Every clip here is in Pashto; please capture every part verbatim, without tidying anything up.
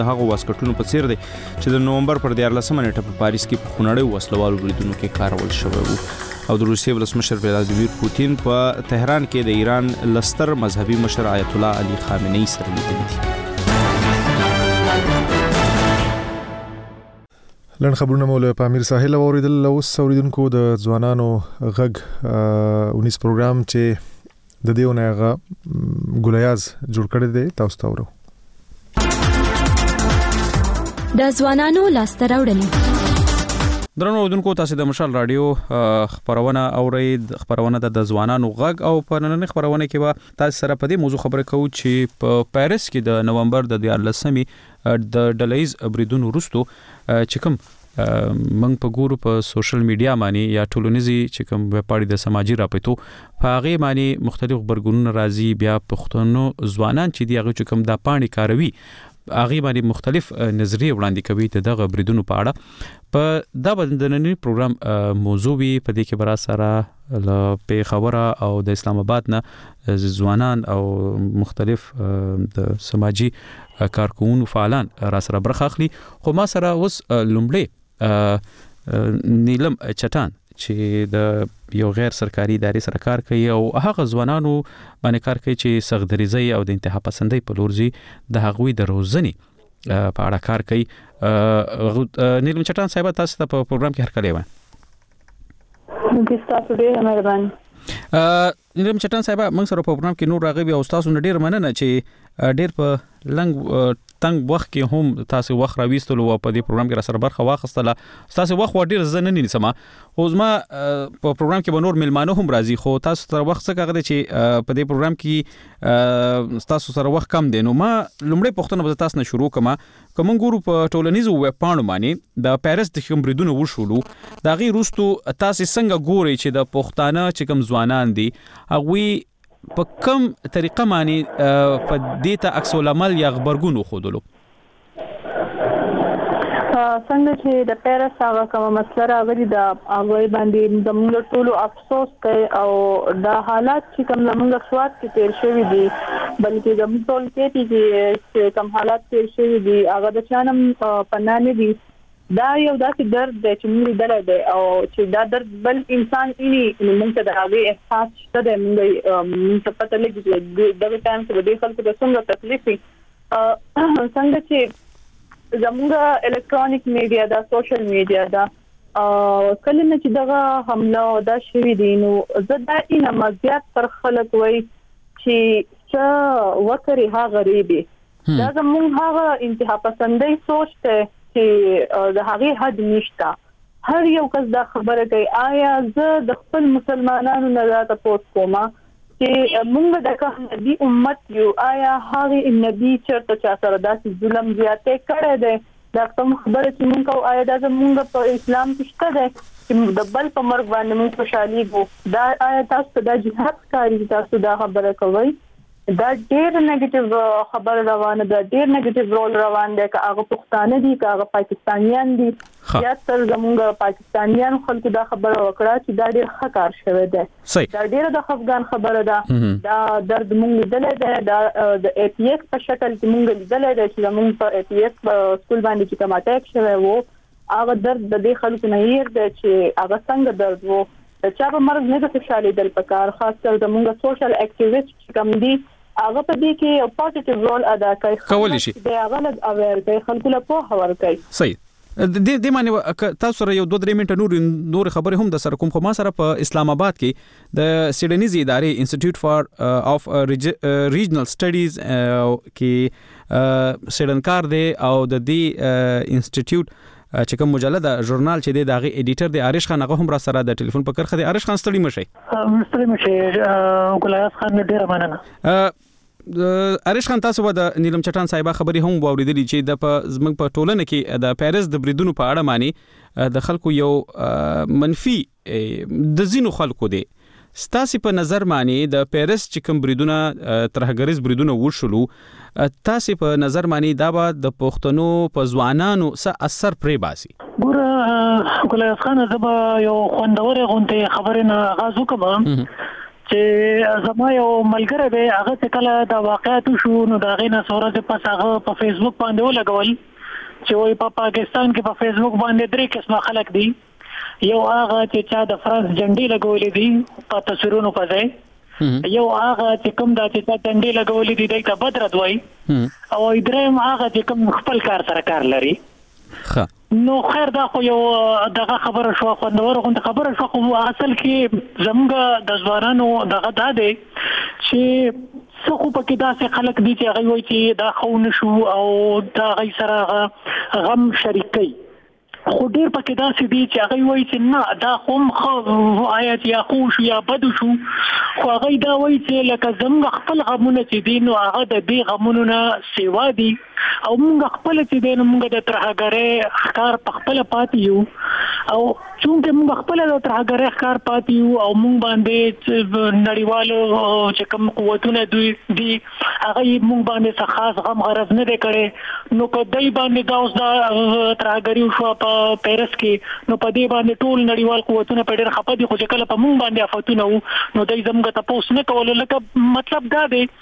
هغه واسکټونو په څیر دی چې د نومبر پر دیارلسمه نیټه په پاریس کې په خونړیو وسلوالو بریدونو کې کارول شوی وو او د روسیې ولسمشر ولادیمیر پوتین په تهران کې د ایران لستر مذهبي مشر آیت الله علي خامنه‌ای سره لیدلي دي. لن خبرونه مو له پامیر ساحل اوریدل اوس اوریدونکو د ځوانانو غږ اونیس پروګرام چې د دیونه غا ګولیاز جوړ کړی دی تاسو ته ورو د ځوانانو لاسته راوړنې. درنو اوریدونکو تاسو د مشال رادیو خبرونه اورید خبرونه د ځوانانو غږ او په نننۍ خبرونه کې به تاسو سره په دې موضوع خبرې کوو چې په پاریس کې د نومبر د دیارلسمې د ډلهیز بریدونو وروسته چې کوم منګ په ګورو په سوشل میډیا باندې یا ټولنیزي چې کوم وپاړي د سماجی رابطو په هغه باندې مختلف خبرګونونه راځي بیا پښتنو ځوانان چې دی هغه چې کوم د پانی کاروي هغه باندې مختلف نظریه وړاندې کوي د دغه بریدونو په اړه په دا بدننی پروګرام موضوع وی په دې کې برا سره ل په خبره او د اسلام آباد نه ځوانان او مختلف د سماجی کارکونو فعالان را سره برخه اخلي خو ما سره اوس لومړی نیلم چټان چې د یو غیر سرکاري ادارې سره کار کوي او هغه ځوانانو باندې کار کوي چې سغدریزي او د انتها پسندۍ په لور ځي د هغوی د روزنې په اړه کار کوي. نیلم چټان صاحب تاسو ته په پروګرام کې هرکلی وایم. تاسو ډیر مهربان. نیلم چټان صاحب موږ سره په پروګرام کې نور راغبي او تاسو ډیر مننه چې ډیر په لنګ تنگ وخت کې هم تاسو وخت راويستلو او په دې پروګرام کې را سره برخه واخیستله. تاسو وخت ډیر زنه نه نیسم او زما په پروګرام کې به نور ملمانو هم راځي خو تاسو تر وخت څخه غواړئ چې په دې پروګرام کې تاسو سره وخت کم دی نو ما لومړی پوښتنه به تاسو نه شروع کوم. کوم ګورو په ټولنیزو ویب پاڼو باندې د پاریس د کوم بریدونو وشولو دا غي روستو تاسو څنګه ګورئ چې د پښتانه چې کوم ځوانان دي هغه په کوم طریقه باندې په دې ته عکس العمل یا خبرګونو خودلو څنګه چې د پیرس هغه کومه مسله راغلي د هغه باندې د موږ ټولو افسوس کوي او د حالات چې کوم موږ سواد کې تیر شوی دي بلکې د موږ ټول کې چې کوم حالات تیر شوی دي هغه د چانم پنانه دي دا یو داسې درد دی چې موږ دلته دی او چې دا درد بل انسان یې موږ ته د هغه احساس شته د موږ ته پته لګي چې دغه ټایم کې د خلکو د څنګه تکلیف څنګه چې زموږ الکترونیک میډیا دا سوشل میډیا دا کله نه چې دغه حمله دا شوی دی نو زه دا اینه مزیات پر خلک وای چې څه وکړي هغه غریبي دا زموږ هغه انتها پسندۍ سوچ ته چې د هغه حد نشته. هر یو کس دا خبره کوي آیا زه د خپل مسلمانانو نه راته پوس کوم چې موږ د نبی امت یو آیا هغه نبی چرته چا سره داسې ظلم زیاته کړی دی دا کوم خبره چې موږ او آیا دا زموږ په اسلام کې شته ده چې د بل په مرګ باندې موږ خوشالي وو دا آیا تاسو د جهاد کاری تاسو دا خبره کوي دا ډېر نیگیټیو خبر روانه ده ډېر نیگیټیو رول روان دی که هغه پښتانه دي که هغه پاکستانیان دي یا تر زموږ پاکستانیان خلکو دا خبره وکړه چې دا ډېر ښه کار شوی دی دا ډېر د افغان خبره ده دا درد موږ لیدلی دی دا د ای پی ایس په شکل کې موږ لیدلی دی چې زموږ په ای پی ایس سکول باندې چې کوم اټیک شوی وو هغه درد د دې خلکو نه هیر دی چې هغه څنګه درد وو د چا په مرګ نه د خوشحالېدل پکار خاص کر زموږ سوشل اکټیویسټ چې کوم دي هغه په دې کې یو پوزټیو رول ادا کوي کولی شي د هغه اویر کوي خلکو له په هور کوي. صحیح د دې معنی تاسو سره یو دوه درې منټه نور نور خبرې هم د سره کوم خو ما سره په اسلام آباد کې د سیډنیزي ادارې انسټیټیوټ فار اف ریجنل سټډیز کې سیډنکار دی او د دې انسټیټیوټ چې کوم مجله د ژورنال چې د هغه ایډیټر د عارش خان هغه هم را سره د ټلیفون په کرخه د عارش خان ستړي مشي ستړي مشي ګلایاس خان ډیر مننه. عارش خان تاسو به د نیلم چټان صاحب خبري هم واوریدلی چې د زمنګ په ټولنه کې د پیرس د بریدونو په اړه معنی د خلکو یو منفي د زینو خلکو دی ستاسو په نظر معنی د پیرس چې کوم بریدونه ترهګریز بریدونه وشولو تاسو په نظر معنی دا به د پښتنو په ځوانانو څه اثر پرې باسي؟ ګوره ګلایاس خان زما یو خوندور غونډه خبره نه غاځو کوم چې زما یو ملګری دی هغه چې کله د واقعاتو شو نو د هغې نه څو ورځې پس هغه په فیسبوک باندې ولګول چې وایي په پاکستان کې په فیسبوک باندې درې قسمه خلک دي. یو هغه چې چا د فرانس جنډې لګولې دي په تصویرونو په ځای، یو هغه چې کوم دا چې چا جنډې لګولې دي دی ته بدرد وایي، او درېیم هغه چې کوم خپل کار سره کار لري. نو خیر دا خو یو دغه خبره شو، خوندور غونډه خبره شو، خو اصل کې زموږ د ځوانانو دغه دا دی چې څه خو پکې داسې خلک دي چې هغه وایي چې دا خو نشو او دا هغوی سره غم شریک کوي، خو ډېر پکې داسې دي چې هغوی وایي چې نه دا خو هم ښه آیا چې یا خو شو یا بد شو، خو هغوی دا وایي چې لکه زموږ خپل غمونه چې دي نو هغه د دې غمونو نه سیوا دي، او موږ خپل چې دی نو موږ د ترهګرۍ ښکار په خپله پاتې یو، او چونکې موږ خپله د ترهګرۍ ښکار پاتې یو او موږ باندې نړیوالو چې کوم قوتونه دوی دي هغه یې موږ باندې څه خاص غم غرض نه دی کړی، نو که دی باندې دا اوس دا ترهګري وشوه په پیرس کې نو په دې باندې ټول نړیوال قوتونه په ډېر خفه دي، خو چې کله په موږ باندې آفتونه وو نو دی زموږ تپوس نه کولو. لکه مطلب دا دی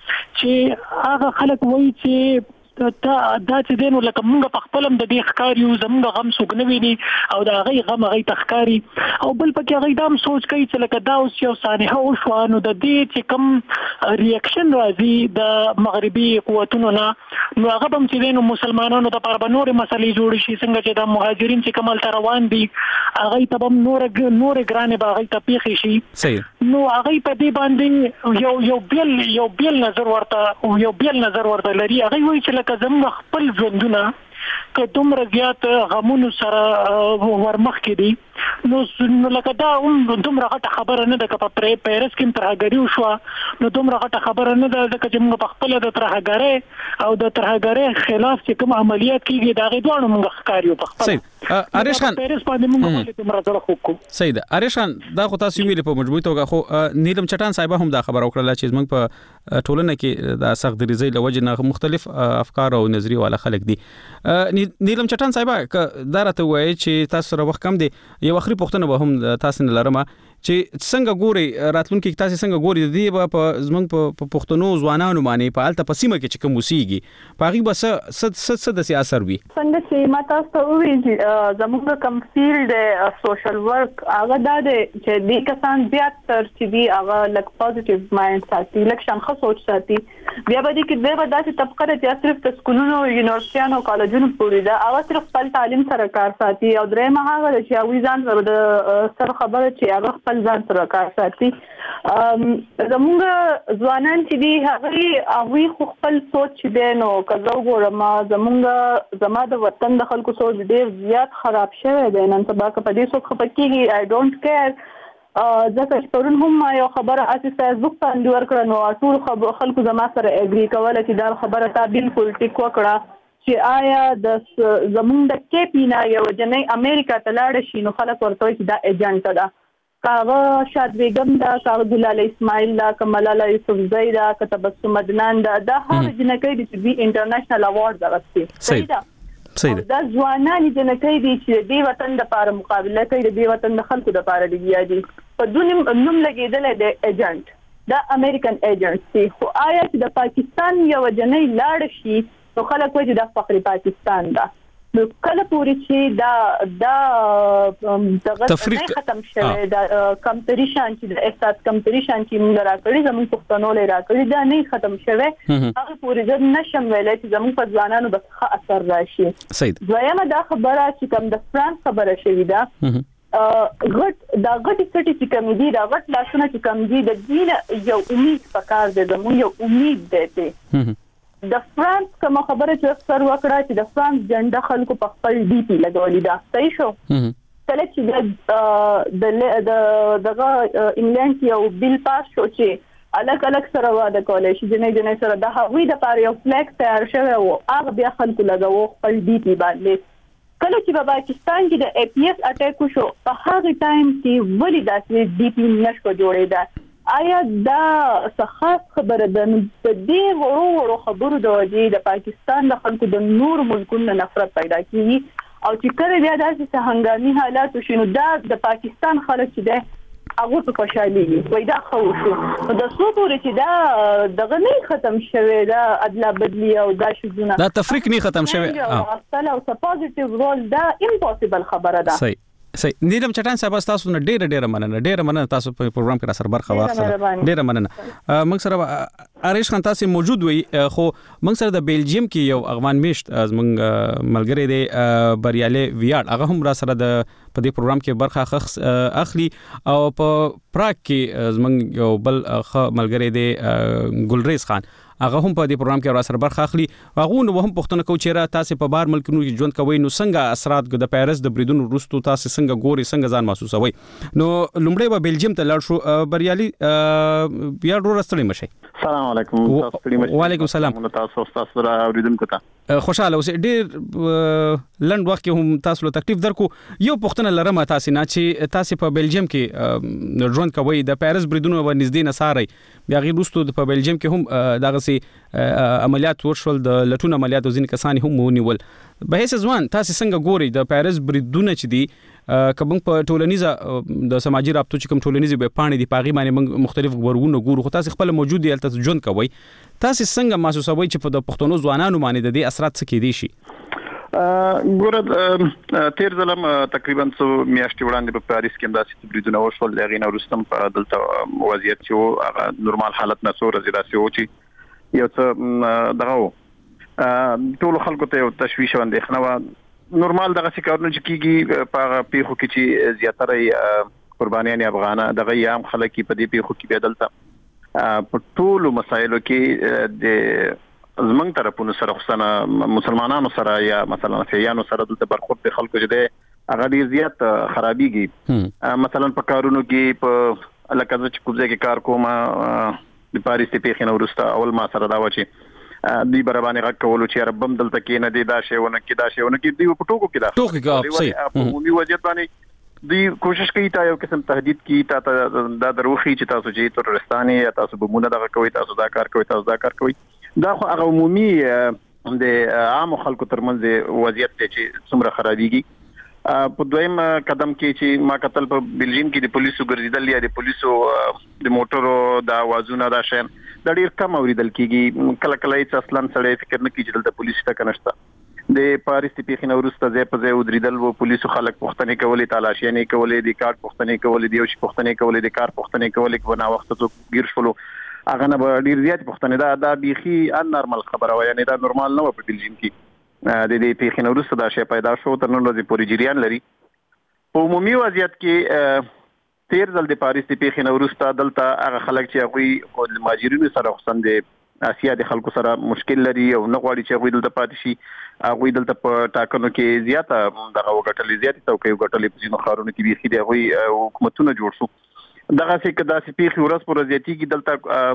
چې هغه خلک وایي چې دا دا چې دی نو لکه موږ په خپل هم د دې ښکار یو، زموږ غم څوک نه ویني او د هغوی غم هغوی ته ښکاري، او بل پکې هغوی دا هم سوچ کوي چې لکه دا اوس یو سانحه وشوه نو د دې چې کوم ریاکشن راځي د مغربي قوتونو نه نو هغه به هم چې دی نو مسلمانانو دپاره به نورې مسلې جوړې شي، څنګه چې د مهاجرین چې کوم هلته روان دي هغوی ته به هم نورې نورې ګرانې به هغوی ته پېښې شي، نو هغوی په دې باندې یو یو بیل یو بیل نظر ورته یو بیل نظر ورته لري. هغوی وایي چې لکه زموږ خپل ژوندونه که دومره زیات غمونو سره ورمخکې دي نو لکه دا هم دومره غټه خبره نه ده، که په پیرس کې هم ترهګري وشوه نو دومره غټه خبره نه ده، ځکه چې موږ په خپله د ترهګرۍ او د ترهګرۍ خلاف چې کوم عملیات کېږي د هغې دواړو موږ ښکار یو په خپله. عریش خان پیرس باندې موږ ولې دومره زړه خوږ کړو؟ صحیح ده. عریش خان دا خو تاسو ویلې په مجموعي توګه، خو نیلم چټان صاحبه هم دا خبره وکړله چې زموږ په ټولنه کې د سخت دریځۍ له وجې نه مختلف افکار او نظریې والا خلک دي. نیلم چټان صاحبه که دا راته ووایي چې تاسو سره وخت کم دی، یو اخري پوښتنه به هم تاسو نه لرم چې څنګه ګوري راتلونکي تاسو څنګه ګوري د دې په زموږ په پښتنو ځوانانو باندې په هلته په سیمه کې چې کوم اوسېږي په هغې به څه څه څه داسې اثر وي؟ څنګه چې ما تاسو ته وویل چې زموږ کوم فیلډ دی سوشل ورک هغه دا دی چې دې کسان زیاتر چې دي هغه لږ پازیټیو مایند ساتي، لږ شان ښه سوچ ساتي، بیا به دې کې دی به داسې طبقه ده چې صرف د سکولونو یونیورسټیانو کالجونو پورې ده، هغه صرف خپل تعلیم سره کار ساتي، او درېیمه هغه ده چې هغوی ځان سره د سر خبره چې هغه خپل ځان سره کار ساتي. زموږ ځوانان چې دي هغوی هغوی خو خپل سوچ چې دی نو که زه وګورم زموږ زما د وطن د خلکو سوچ ډېر زیات خراب شوی دی. نن سبا که په دې څوک خفه کېږي آی ډونټ کیر، ځکه چې پرون هم ما یو خبره هسې فیسبوک باندې ورکړه نو ټول خلکو زما سره اګري کوله چې دا خبره تا بالکل ټیک وکړه چې آیا د زموږ د کیپي نه یو جنۍ امریکا ته لاړه شي نو خلک ورته وایي چې دا ایجنټ ده، که هغه شاد بیګم ده، که هغه ګلاله اسماعیل ده، که ملاله یوسفزۍ ده، که تبسم عدنان ده، دا هغه جنکۍ دي چې دوی انټرنیشنل اواډز اخیستي. صحیح ده. صحیح ده. دا ځوانان جنکۍ دي چې د دې وطن دپاره مقابله کوي، د دې وطن د خلکو دپاره لګیا دي، په دوی نوم لګېدلی دی ایجنټ، دا امریکن ایجنټ دي. خو آیا چې د پاکستان یوه جنۍ لاړه شي نو خلک وایي چې دا فخر پاکستان ده، نو کله پورې چې دا دا دغه نه ختم شوی دا کمپټیشن چې د احساس کمپټیشن چې موږ راکړي زموږ پښتنو لري راکړي دا نه ختم شوی هغه پورې ځل نشم ویلای چې زموږ په ځوانانو به ښه اثر راشي. صحیح. دویمه دا خبره چې کوم د فرانس خبره شوې ده غټ دا غټي سټي چې کوم دي دا غټ لاسونه چې کوم دي د دین یو امید پکار دی، زموږ یو امید دی. د فرانس کوم خبره چې اکثر وکړه چې د فرانس جنډه خلکو په خپل ډي پی لګولې ده، صحیح شو. کله چې د دغه انګلند یو بیل پاس شو چې الګ الګ سره واده کولای شي جنې جنې سره د هغوی د پاره یو فلیک تیار شوی او هغه بیا خلکو لګاوه خپل ډي پی باندې. کله چې په پاکستان کې د ای پی ایس اٹیک وشو په هغه ټایم کې ولې داسې ډي پی نشو جوړېده؟ آیا دا څه خاص خبره ده؟ په دې وړو وړو خبرو د وجې د پاکستان د خلکو د نور ملکونو نفرت پیدا کیږي، او چې کله بیا داسې څه هنګامي حالات وشي نو دا د پاکستان خلک چې دی هغه ته خوشالي وي دا خو شو د څو پورې چې دا دغه نه ختم شوه دا ادلا بدلی او دا شذونه دا تفریق نه ختم شوه او اصل او پوزټیو رول دا امپوسیبل خبره ده. صحیح صحیح. نیلم چټان صاحب تاسو نه ډېر ډېر مننه ډېر مننه تاسو په پروګرام کې را سره برخه واخیسته. ډېر مننه. موږ سره اریش خان تاسو موجود وي خو موږ سره د بیلجیم کې یو افغان میشت از موږ ملګری دی بریالي ویاړ هغه هم را سره د په دې پروګرام کې برخه اخلي او په پراګ کې زمونږ یو بل ملګری دی ګلریز خان هغه هم په دې پروګرام کې را سره برخه اخلي. هغه نو هم پوښتنه کوي چې را تاسو په بار ملکونو کې ژوند کوي نو څنګه اثرات د پیرس د بریدونو وروسته تاسو څنګه ګوري څنګه ځان محسوسوي. نو لومړی به بیلجیم ته لاړ شو. بریالي بیا ورو رستړی مشي. السلام علیکم. تاسو ستړي مشي. وعلیکم السلام. تاسو تاسو را اوریدونکو ته خوشاله اوسئ. ډېر لنډ وخت کې هم تاسو له تکلیف درکو. یو پوښتنه لرم تاسو نه چې تاسو په بیلجیم کې ژوند کوي د پیرس بریدونو باندې نږدې نساري بیا غي وروسته په بیلجیم کې هم دغه عملیات ورشول د لټون عملیات ځین کسان هم ونیول. به هیڅ ځوان تاسو څنګه ګوري د پیرس بریدونه چې دي کوم په ټولنیزه د سماجی رابطو چې کوم ټولنیزه به پانی دی پاغي باندې مختلف ورونه ګورو خو تاسو خپل موجود دي تاسو ژوند کوي تاسو څنګه محسوسوي چې په د پښتونو ځوانانو باندې د دې اثرات څه کې دي شي؟ ګوره تیر ځلم تقریبا څو میاشتې وړاندې په پاریس کې داسې بریدونه وشول لغې نو رستم په دلته وضعیت چې هغه نورمال حالت نه څو ورځې راسي و چې یو څه دغه ټول خلکو ته تشویش و اندېښنه و نورمال دغه څه کارونه چې کیږي په پیښو کې چې زیاتره قربانیان افغانه دغه عام خلک په دې پیښو کې بدلته په ټول مسایلو کې د زمنګ طرفونو سره خصنا مسلمانانو سره یا مثلا فیانو سره د برخورد په خلکو چې د هغه ډیر زیات خرابيږي. مثلا په کارونو کې په لکه چې کوزه کې کار کوم د پاریس په خنه ورسته اول ما سره دا و چې دی برابرانه غږ کولو چې ربم دلته کې نه دی دا شیونه کې دا شیونه کې دی په ټوکو کې دا ټوکو کې صحیح په عمومي وضعیت باندې دی کوشش کوي تا یو قسم تهدید کی تا دا دروخي چې تاسو چې ترورستاني یا تاسو بمونه دغه کوي تاسو دا کار کوي تاسو دا کار کوي دا خو هغه عمومي د عام خلکو ترمنځ وضعیت چې څومره خرابيږي. په دویم قدم کې چې ما قتل په بیلجیم کې د پولیسو ګرځیدل یا د پولیسو د موټرو د आवाजونو دا شین د ډیر کم اوریدل کیږي. کله کله چې اصلا سړی فکر نه کوي چې د پولیس ته کنهشته د پاریس په خنه ورسته ځای په ځای ودریدل وو پولیسو خلک پښتنې کولې تلاشي نه کولې د کارت پښتنې کولې دی او چې پښتنې کولې د کار پښتنې کولې کو نه وخت ته گیر شولو هغه نه ډیر زیات پښتنې دا دا بيخي ان نارمل خبره و یعنی دا نورمال نه و په بیلجیم کې د دې په خنه ورسته دا شی پیدا شو تر نن ورځې پوری جریان لري. په عمومي وضعیت کې تیر ځل د پاریس په خنه ورسته دلته هغه خلک چې هغه د ماجرینو سره خصن دي اسیا د خلکو سره مشکل لري او نه غواړي چې هغه دلته پاتې شي هغه دلته په ټاکنو کې زیاته دغه وګټلې زیاتې توقع وګټلې په ځینو خارونو کې بيخي د هغه حکومتونه جوړ شو دغه څه کدا سي پیخي ورځ پر ورځ یتي دلته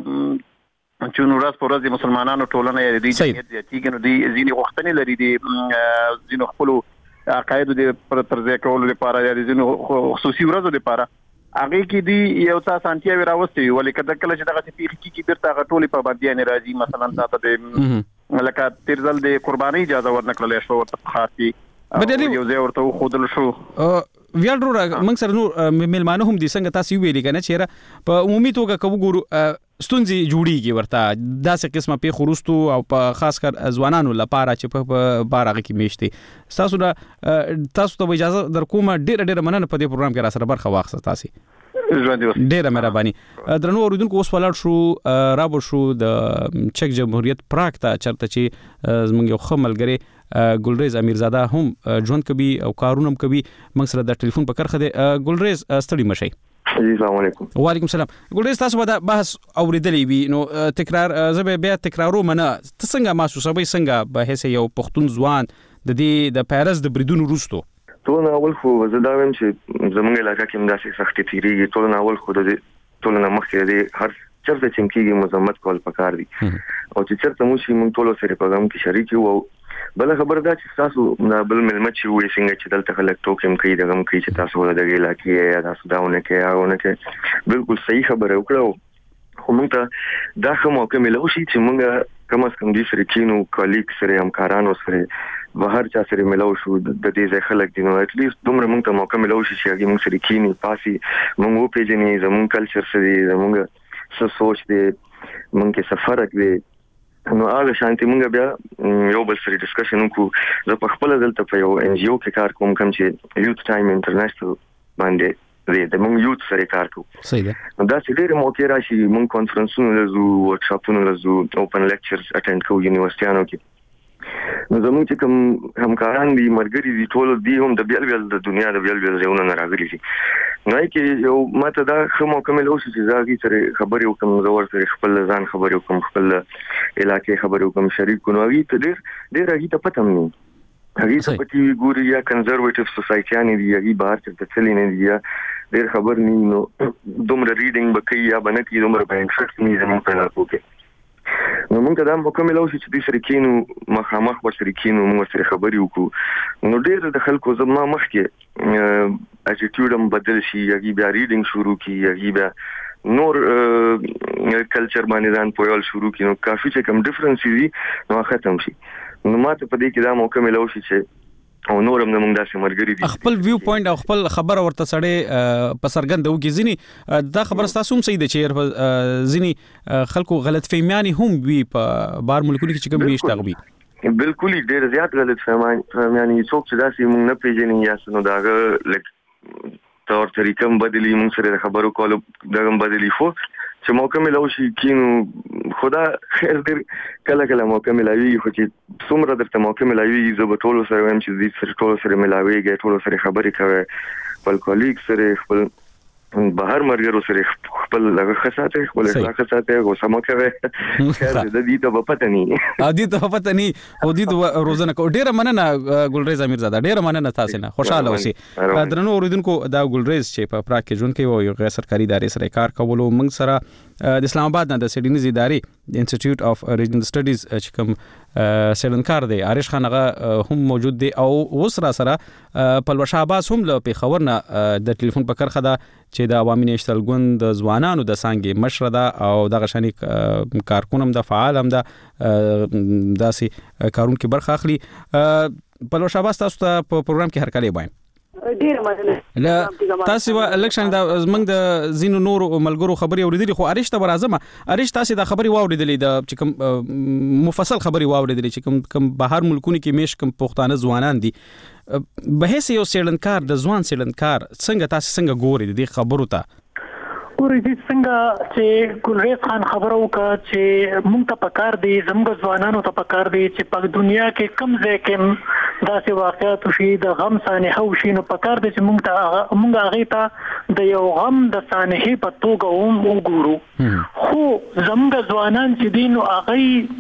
چې نو ورځ پر ورځ د مسلمانانو ټولنه یې د دې یتي کنه دي ځینې وختونه لري دي ځینو خپل عقاید د پر ترځه کولو لپاره یا ځینو خصوصي ورځو لپاره هغه کې دی یو څه سانتیا وراوستي ولې کله کله چې دغه پیخي کې بیرته غټولې په باندې نه راځي مثلا تاسو د لکه تیرزل د قرباني اجازه ورنکړل شو ورته خاصي یو ځای ورته خودل شو ویل ورو موږ سره نور ملمانه هم دي څنګه تاسو ویلي کنه چې په عمومي توګه کوو ګورو ستونزې جوړیږي ورته داسې قسمه په خروستو او په خاص کر ځوانانو لپاره چې په بارغه کې میشتي تاسو دا تاسو ته اجازه در کومه ډېر ډېر مننه په دې پروګرام کې را سره برخه واخیسته تاسو ډېر مهرباني. درنو اوریدونکو اوس ولاړ شو رابو شو د چک جمهوریت پراګ ته چرته چې زمونږ یو خملګری ګلریز امیرزاده هم ژوند کوي او کارونه هم کوي موږ سره د ټلیفون په کرخه دی. ګلریز ستړي مشي. السلام علیکم. وعلیکم السلام. ګلریز تاسو به بحث اوریدلې وي نو تکرار زه بیا تکرارو منه څنګه محسوسوي څنګه به هسه یو پښتون ځوان د دې د پیرس د بریدونو وروسته ټول اول خو زه دا وایم چې زمونږ علاقې کې داسې سختي تیریږي ټول اول خو د ټول نه مخکې دی هر چرته چې کېږي مزمت کول پکار دي او چې چرته مو شي مونږ ټول سره په غم کې شریک یو بل خبر دا چې تاسو بل ملمت چې وې څنګه چې دلته خلک ټوکم کوي دغه کوي چې تاسو ولدغه علاقې یا تاسو داونه کې هغه کې بالکل صحیح خبره وکړو خو موږ ته دا کومه کومه له شي چې موږ کم از کم دې سره کینو کالیګ سره همکارانو سره بهر چا سره ملو شو د دې ځای خلک دي نو اټ لیست دومره موږ ته موقع ملو شي چې هغه موږ سره کینی پاسي موږ وو پیژنې زموږ کلچر سره زموږ څه سوچ دي موږ کې سفر کوي نو هغه شانتي موږ بیا یو بل سره ډسکشن وکړو زه په خپل دلته په یو ان جی او کې کار کوم کوم چې یوث ټایم انټرنیشنل باندې دی د موږ یوث سره کار کوو صحیح ده نو دا چې ډېر موقع راشي موږ کانفرنسونه لزو ورکشاپونه لزو اوپن لیکچرز اټینډ کوو یونیورسيټانو کې نو زموږ چې کوم همکاران دي مرګري دي ټول دي هم د بیل بیل د دنیا د بیل بیل ځایونه نه راغلي دي نو کې یو ماته دا خمو کومل اوس چې زاګي سره خبرې وکم زور سره خپل ځان خبرې وکم خپل علاقې خبرې وکم شریک کو نو هغه ته ډېر ډېر هغه ته پته مې هغه ته پتی ګوري یا کنزرویټیو سوسایټیانی دي هغه بهر څخه تللی نه دي ډېر خبر نه نو دومره ریډینګ بکې یا بنکې دومره به انټرست نه زموږ په لاره کې نو موږ دا مکمل اوس چې د سره کینو مخامخ ورسره کینو موږ سره خبرې وکړو نو ډېر د خلکو زما مخ کې اټیټیوډم بدل شي یغي بیا ریډینګ شروع کی یغي بیا نور کلچر باندې ځان پویل شروع کی نو کافي چې کوم ډیفرنس دي نو ختم شي نو ماته په دې کې دا مکمل اوس چې او نورم نه موږ داسې مرګري دي خپل ویو پوینټ او خپل خبره ورته سړی په سرګند وګي ځنی دا خبره تاسو هم صحیح ده چې ځنی خلکو غلط فهمیانی هم وی په بار ملکونو کې چې کوم ویشت غوي بالکل ډېر زیات غلط فهمیانی څوک چې داسې موږ نه پیژنې یا سنو داغه لک تور طریقم بدلی موږ سره خبرو کولو دغه بدلی خو چې موقع ملو شي کینو خدا خیر دې کله کله موقع ملوي خو چې څومره درته موقع ملوي زه به ټول سره هم چې دې سره ټول سره ملاويږي ټول سره خبرې کوي خپل کولیګ سره خپل بهر مرګرو سره خپل لږه خاصه خپل اخلاق ساته او سم کوي خیر دې ته په پته نه ا دې ته په پته نه او دې روزنه کو ډیره مننه ګلریز امیر زاده ډیره مننه تاسو نه خوشاله اوسئ درنو اوریدونکو دا ګلریز چې په پراک کې ژوند کوي یو غیر سرکاري ادارې سره کار کولو موږ سره د اسلام آباد نه د سیډنیز ادارې انسټیټیوټ اف ریجنل سټډیز چې کوم سیلنکار دی عارش خان هغه هم موجود دی او وسره سره پلوش عباس هم له پیښور نه د ټلیفون په کرخه دا چې د عوامي نېشنل ګوند د ځوانانو د سانګي مشر ده او دغه شاني کارکونم د فعال هم ده داسې کارون کې برخه اخلي پلوش عباس تاسو ته په پروګرام کې هر کله وایم ډیر مننه تاسو الکشن د زمنګ د زینو نور ملګرو خبري اوریدلې خو اړیشته برازمه اړیش تاسو د خبري واوریدلې د چې کوم مفصل خبري واوریدلې چې کوم کوم بهر ملکونو کې میش کوم پښتانه ځوانان دي به هیڅ یو سیلنکار د ځوان سیلنکار څنګه تاسو څنګه ګوري د خبرو ته ګوري دې څنګه چې ګلریز خان خبرو وکړه چې موږ ته پکار دي زموږ ځوانانو ته پکار دي چې په دنیا کې کم ځای کې داسې واقعیت شي د غم سانحه شي نو پکار دي چې موږ ته موږ هغه ته د یو غم د سانحه په توګه هم وګورو خو زموږ ځوانان چې دین او هغه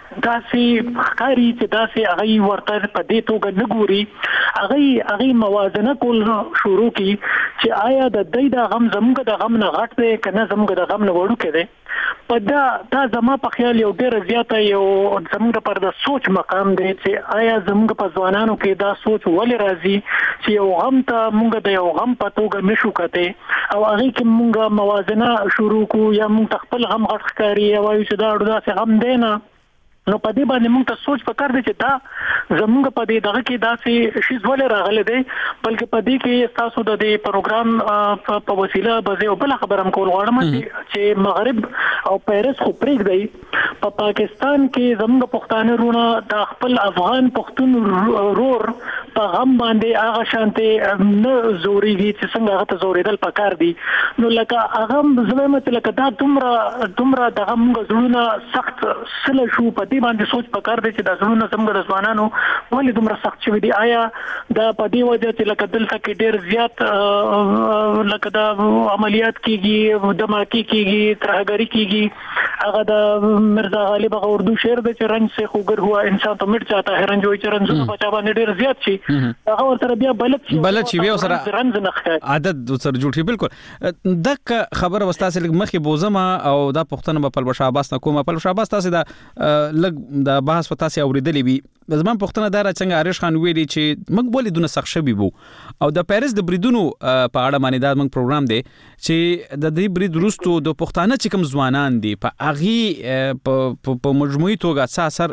داسې ښکاری چې داسې هغه ورته په دې توګه نه ګوري هغه هغه موازنه کول شروع کی چې آیا د دې د غم زموږ د غم نه غټ دی کنه زموږ د غم نه وړو کې دی په دا دا زما په خیال یو ډېر زیاته یو زموږ پر د سوچ مقام دی چې آیا زموږ په ځوانانو کې دا سوچ ولې راځي چې یو غم ته موږ د یو غم په توګه نشو کته او هغه کې موږ موازنه شروع کو یا موږ خپل غم غټ ښکاری او چې دا ډېر څه غم دی نه نو په دې باندې موږ ته سوچ پکار دی چې دا زموږ په دې دغه کې داسې شی ولې راغلی دی بلکې په دې کې تاسو د دې پروګرام په وسیله به زه بل خبرم کول غواړم چې مغرب او پیرس خو پرېږدي په پاکستان کې زموږ پښتانه رونه د خپل افغان پښتون رور په غم باندې هغه شانته نه زوريږي چې څنګه هغه ته زورېدل پکار دي نو لکه هغه زموږ ته لکه دا دومره دومره د غم غزونه سخت سله شو په باندې سوچ پکار دی چې د زړونو څنګه د ځوانانو ولې دومره سخت شوی دی آیا دا په دې وجه چې لکه دلته کې ډېر زیات لکه د عملیات کیږي دماکي کیږي ترهګری کیږي هغه د مرزا غالب هغه اردو شعر د چې رنج سے خوگر ہوا انسان تو مٹ جاتا ہے رنج وای چې رنجونه په چا باندې ډېر زیات شي هغه ورته بیا بلد شي بلد شي بیا سره رنز نه عادت سره جوړ شي. بالکل دک خبره وستاسه لګ مخې بوزما او دا پښتنه په پلوش عباس نه کومه پلوش عباس تاسو دا لګ دا بحث وتاسه اوریدلې وي زمان پښتنه دار څنګه عارش خان ویلي چې موږ بولې دونه سخت شوي وو او د پیرس د بریدونو په اړه باندې دا موږ پروګرام دی چې د دې برید وروستو د پښتانه چې کوم ځوانان دي په اغي په مجموعي توګه څه اثر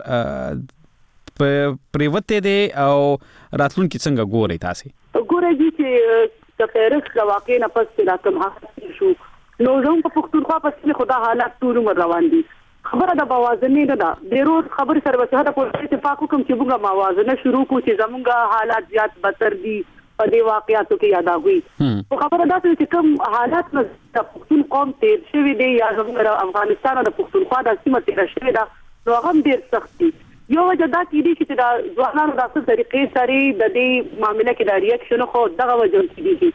په پریوته دي او راتلونکي څنګه ګوري تاسو ګوري چې د پیرس د واقع نه پس چې راکم حاصل شو نو زموږ په پښتونخوا پسې خدا حالات ټول عمر روان دي. خبره د موازنې نه ده د روز خبر سره وسه د پولیس اتفاق کوم چې موږ موازنه شروع کو چې زموږ حالات زیات بدتر دي په دې واقعاتو کې یاد اغوي. خو خبره ده چې کوم حالات د پښتون قوم تیر شوی دی یا زموږ افغانستان د پښتونخوا د سیمه تیر شوی دا نو هغه ډیر سخت دي. یو وجه دا کې دي چې د ځوانانو د اصل طریقې سره د دې معاملې کې د ریاکشن خو دغه وجه دي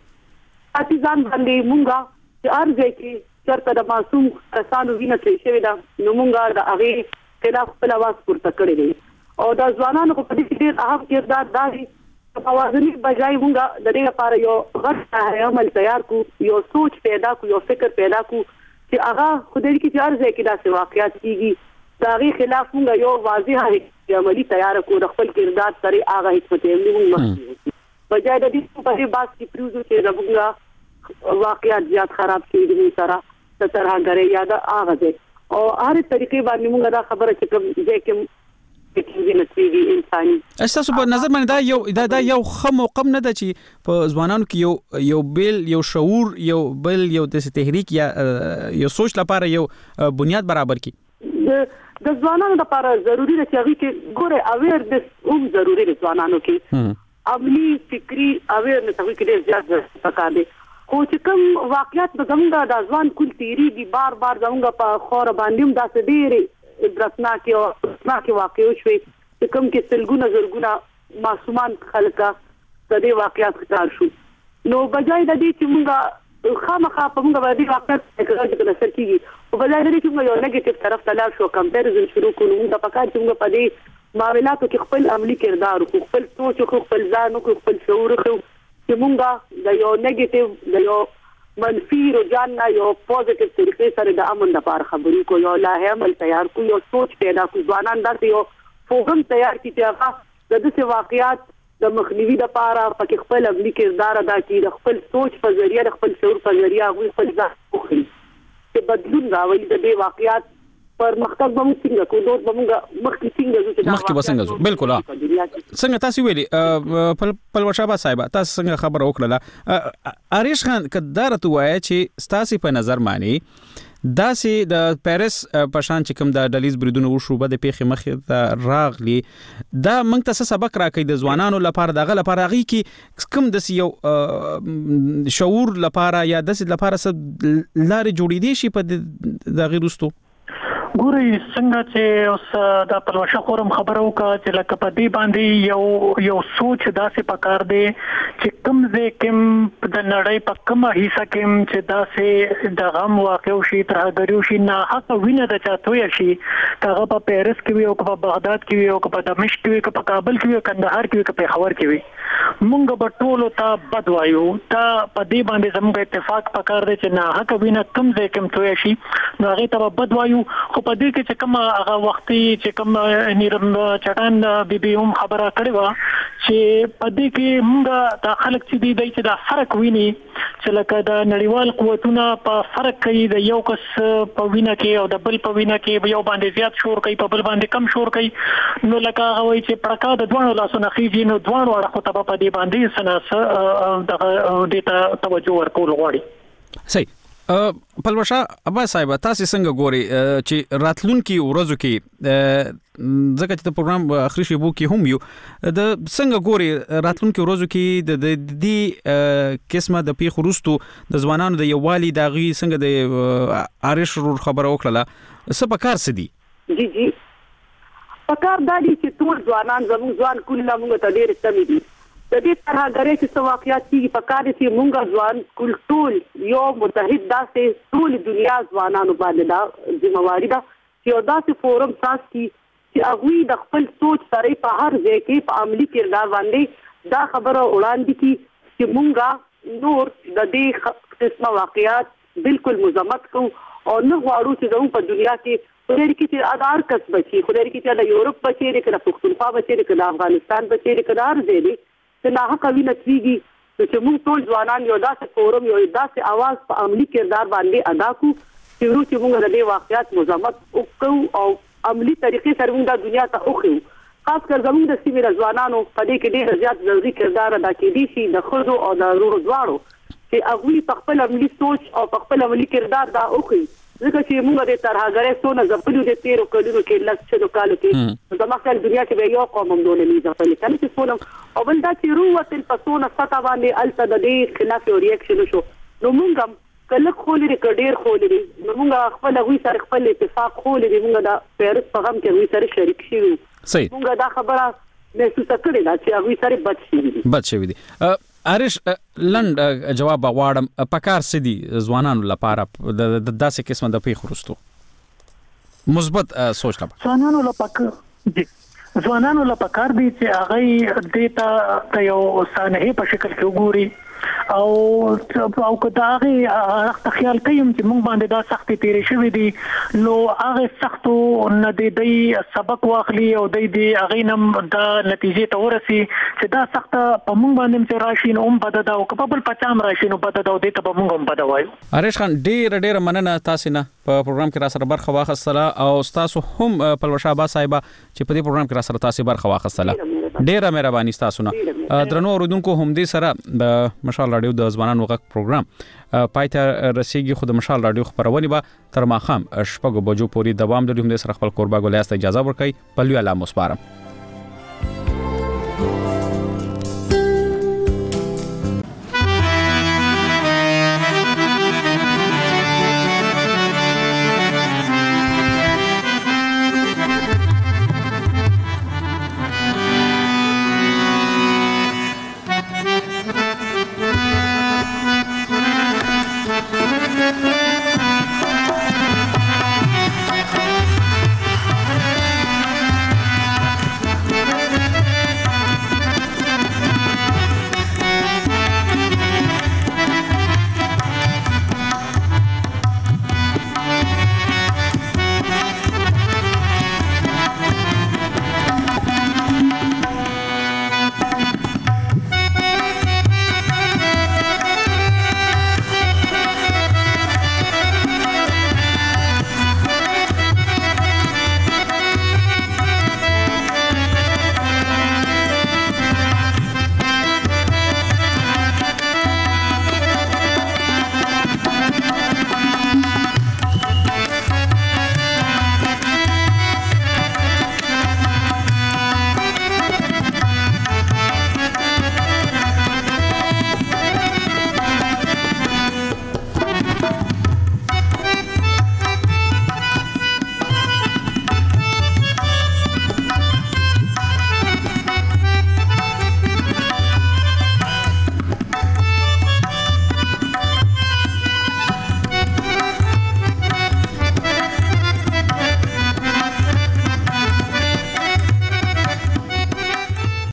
چې ځان باندې مونږه چې ارزه کې چرته د معصوم کسانو وینه کې شوی دا نو مونږه د هغه خلاف خپل आवाज پورته کړی دی او د ځوانانو په دې کې ډېر اهم کردار دی چې اوازنی بجای مونږه د دې لپاره یو غټ عمل تیار کو یو سوچ پیدا کو یو فکر پیدا کو چې هغه خدای کې چې ارزه کې دا واقعیت کیږي دا غي خلاف مونږه یو واضح عملی تیار کو د خپل کردار سره هغه حکمت عملی مونږه بجای د دې په دې باس کې پروزو چې زموږه واقعیت زیات خراب کیږي سره تر هغه یا دا هغه دی او هر طریقې باندې موږ دا خبره چې کوم ځکه چې نتیجه انساني اساسو په نظر باندې دا یو دا, دا یو خم او قم نه ده چې په ځوانانو کې یو یو بل یو شعور یو بل یو د تحریک یا یو سوچ لپاره یو بنیاد برابر کی د ځوانانو لپاره ضروری ده چې هغه کې ګوره اویرنس هم ضروری ده ځوانانو کې عملی فکری اویرنس هغه کې ډېر زیات پکار دی. خو چې کوم واقعیت به زموږ د ځوان کل تیریږي بار بار زموږ په خور باندې هم داسې ډېرې عبرتناکې او عبرتناکې واقعې وشوې چې کوم کې سلګونه زرګونه معصومان خلک د دې واقعیت ښکار شو نو بجای د دې چې موږ خامخا په موږ باندې واقعیت څنګه چې اثر کیږي او بجای د دې چې موږ یو نیگیټیو طرف ته لاړ شو کمپیریزن شروع کړو موږ په کار چې موږ په دې معاملاتو کې خپل عملی کردار او خپل سوچ او خپل ځان او خپل شعور خو چې مونږه د یو نیگیټیو د یو منفي رجحان نه یو پوزټیو طریقې سره د امن لپاره خبرې کو یو لایحه عمل تیار کو یو سوچ پیدا کو ځوانان داسې یو فورم تیار کړي چې هغه د دې واقعیات د مخنیوي لپاره پکې خپل عملی کردار ادا کړي د خپل سوچ په ذریعہ د خپل شعور په ذریعہ هغه خپل ځان وکړي چې بدلون راولي د دې واقعیات پر مختګ به موږ څنګه کو دوه به موږ مخکې څنګه زو چې مخکې به څنګه زو بالکل څنګه تاسو ویلي پلوشابه صاحب تاسو څنګه خبر وکړه عارش خان کدارت وایي چې تاسو په نظر مانی داسې د پیرس په شان چې کوم د ډلیز بریدونو وشو به د پیخي مخې ته راغلي دا موږ ته سبق راکړي د ځوانانو لپاره دغه لپاره غي کې کوم د یو شعور لپاره یا د لپاره لارې جوړې دي شي په دغه وروستو ګوري څنګه چې اوس د پلوشه خورم خبرو کا چې لکه په دې باندې یو یو سوچ داسې پکار دی چې کوم ځای کوم د نړۍ په کومه حصہ کې چې داسې د غم واقع شي ترهګریو شي نه حق وینه د چاتوي شي هغه په پیرس کې وي او په بغداد کې وي او په دمشق کې وي په کابل کې وي کندهار کې وي په پېښور کې وي مونږ به ټول ته بد وایو ته په دې باندې زموږ اتفاق پکار دی چې نه حق وینه کوم ځای کې توي شي نو هغه ته بد وایو په دې کې چې کوم هغه وختي چې کوم نیرم چټان بيبي هم خبره کړې و چې په دې کې موږ د خلک چې دی چې دا فرق ویني چې لکه د نړیوال قوتونه په فرق کوي د یو کس په وینا کې او د بل په وینا کې یو باندې زیات شور کوي په بل باندې کم شور کوي نو لکه هغه وایي چې پړکا د دوه لاسونو خيږي نو دوه اړخو ته په دې باندې سناس دغه دې توجه ورکول غواړي صحیح پلوشا ابا صاحب تاسو څنګه ګوري چې راتلونکي ورځو کې ځکه چې د پروګرام اخري شی بو کې هم یو د څنګه ګوري راتلونکي ورځو کې د دې قسمه د پیښ وروستو د ځوانانو د یووالي د غي څنګه د عارش خبره وکړه څه په کار سدي جی جی په کار د دې چې ټول ځوانان زموږ ځوان کله موږ ته ډېر سمې دي د دې طرح غره چې واقعیت کې په کار چې مونږ ځوان کل ټول یو متحد داسې ټول دنیا ځوانانو باندې دا ذمہواری ده چې یو داسې فورم تاسو کې چې هغه د خپل سوچ سره په هر ځای کې په عملی کردار باندې دا خبره وړاندې کی چې مونږه نور د دې قسمه واقعیات بالکل مزمت کو او نه غواړو چې زموږ په دنیا کې خدای کې چې ادار کس بچي خدای کې چې د یورپ بچي د کله پښتونخوا بچي د کله افغانستان بچي د کله هر ځای دی چې نه حق وی نتیږي چې موږ ټول ځوانان یو داسې فورم یو داسې आवाज په عملی کردار باندې ادا کو چې ورو چې موږ د دې واقعیت مزمت وکړو او عملی طریقې سره موږ د دنیا ته اوخو خاص کر زموږ د سیمې ځوانانو په دې کې ډېر زیات ضروري کردار ادا کړي شي د خود او د ورو دواړو چې هغه په خپل عملی سوچ او په خپل عملی کردار دا اوخو ځکه چې موږ د ترهګرۍ سونه زپلو د تیرو کلونو کې لږ څه کالو کې د مخکې دنیا کې به یو قوم هم دونه نه ځپل کنه چې سونه او بل دا چې روته په سونه ستا باندې الته د دې خلاف یو ریاکشن شو نو موږ هم کله خولې کډیر خولې نو موږ خپل غوي سره خپل اتفاق خولې موږ د پیرس په غم کې غوي سره شریک شو صحیح موږ دا خبره محسوس کړې دا چې غوي سره بچ شي بچ شي دي ارش لند جواب غواړم پکار سدي ځوانانو لپاره د داسې قسمه د پیښ ورستو مثبت سوچ لپاره ځوانانو لپاره ځوانانو لپاره دي چې هغه دیتا ته یو سانحه په شکل کې وګوري او او کداغه هغه خیال کوم چې موږ باندې دا سختي تیرې شوې دي نو هغه سختو نه دی سبق واخلي او دی دی هغه نم د نتیجې ته ورسي چې دا سخت په موږ باندې چې راشي نو هم بد دا او په بل پچام راشي نو بد دا او دی ته به موږ هم بد وایو. ارش خان ډیر ډیر مننه تاسو نه په پروګرام کې را سره برخه واخیستله او تاسو هم پلوشه با صاحب چې په دې پروګرام کې را سره تاسو برخه واخیستله ډیره مهرباني تاسو نه درنو اوردونکو هم دې سره د مشال رادیو د ځوانانو غږ پروګرام پایته رسیدي خو د مشال رادیو خبرونه به تر ماخام شپږ بجو پورې دوام لري هم دې سره خپل قربا ګولیاست اجازه ورکړي په لوی الله مصبارم.